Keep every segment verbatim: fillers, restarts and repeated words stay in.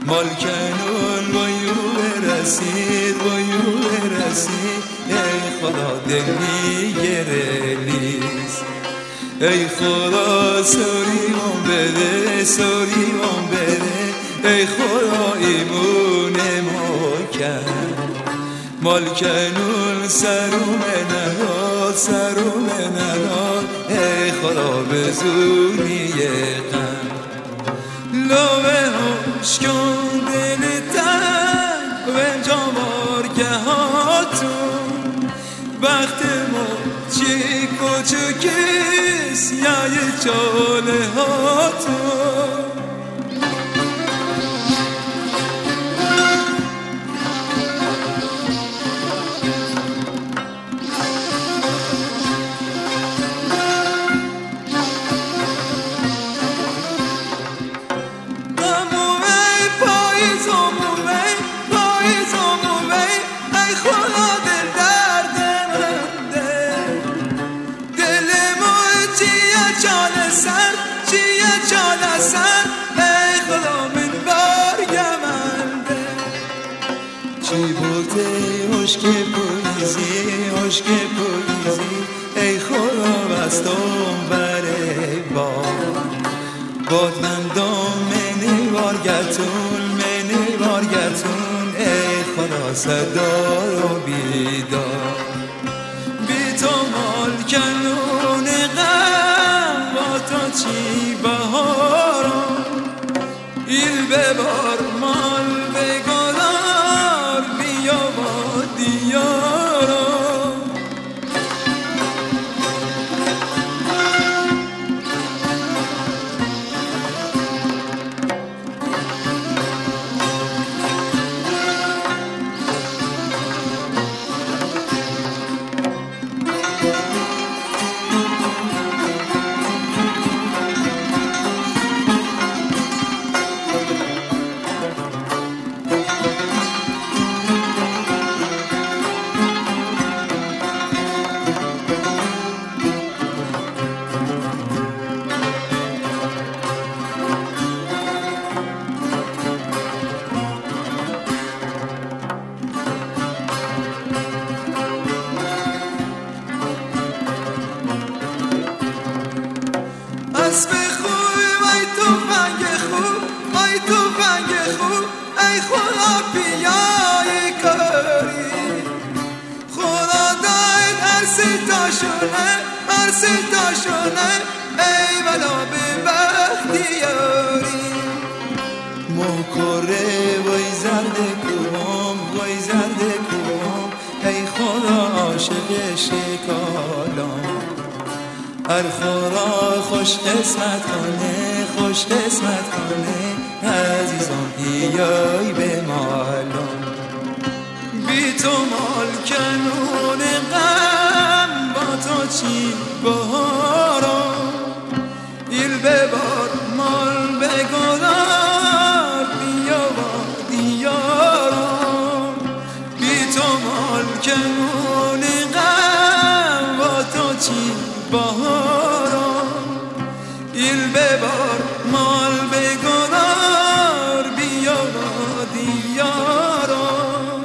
مالکنون بایو برسید بایو برسید ای خدا دل میگیره لیز ای خدا سوریمون بده سوریمون بده ای خدا ایمونه ما کرد مالکنون سروم نهاد سروم نهاد ای خدا بزونی غم لوه هاش کن دل تن و جامارگه هاتون وقت ما چی کوچکیست یا یه چاله هاتون چی بوده عشق پویزی عشق پویزی ای خدا بستم بره باد باد بندم منی بارگتون منی بارگتون ای خدا صدا رو بیدار بی تو مالکنون غم با تو چی بهارم ایل ببار مال بگذار بیا با دیارم اسب خوب ای توفنگ خوب ای توفنگ خوب ای خدا بیای کاری خدا داید هر ستاشونه هر ستاشونه ای ولا به بختیاری مکره وای زرد کوم وای زرد کوم ای خدا عاشق شکالام هر خدا خوش قسمت کنه خوش قسمت کنه عزیزان بیای به مالم بی تو مالکنون غم با تو چی بهارم ایل ببار مال بگذار بیا با دیارم بی تو مالکنون غم با تو چی بهارم ایل ببار مال بگذار بیا با دیارم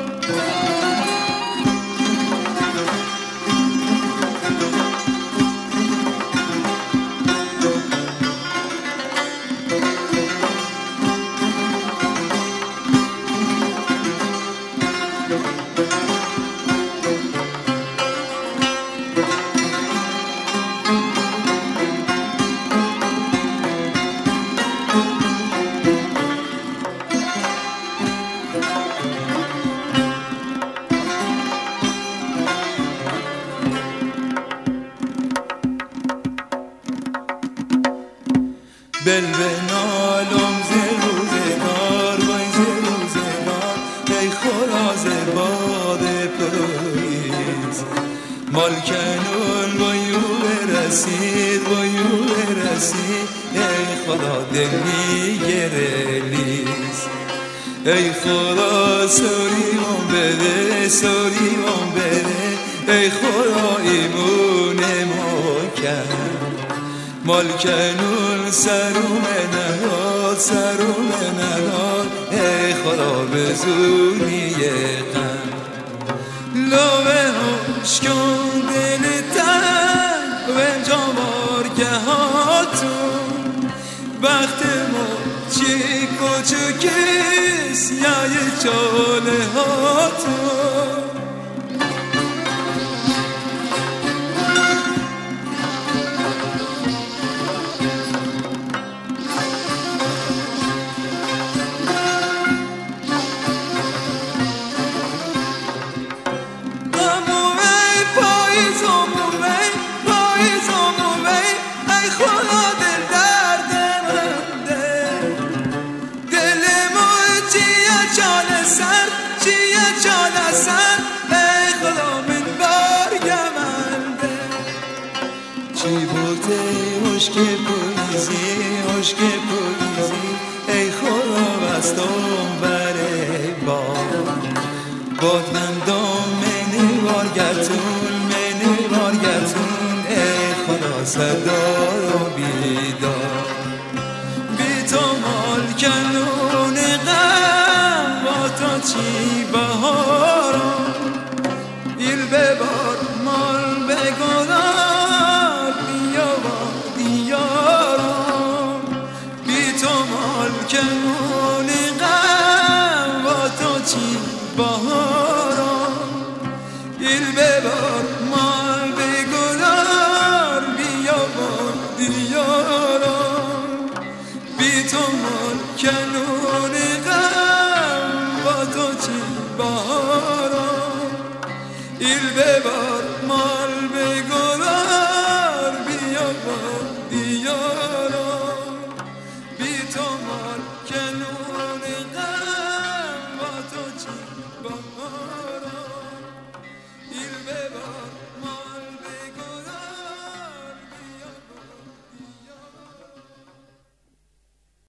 بل بنالم ز روزگار وای ز روزگار ای خدا ز باد پاییز مالکنون بایو برسید بایو برسید ای خدا دل میگیره لیز ای خدا سوریمون بده سوریمون بده ای خدا ایمونه ما کرد مالکنون سروم نهاد داد سر و نداد ای خدا به زونی غم لوه هاش کن دل تن و جوارگه هاتون وقت ما چی کوچکیست یا یه چاله هاتون چی بوده عشق پویزی عشق پویزی ای خدا بستم بره باد باد بندم منی بارگتون منی بارگتون ای خدا صدا رو بیدار بی تو مال کنون غم با تو چی بهارم ایل ببار مال بگذار کنون غم با تو چی بهارم ایل ببار مال بگذار بیا با دیارم بی تو مال کنون غم با تو چی بهارم ایل ببار مال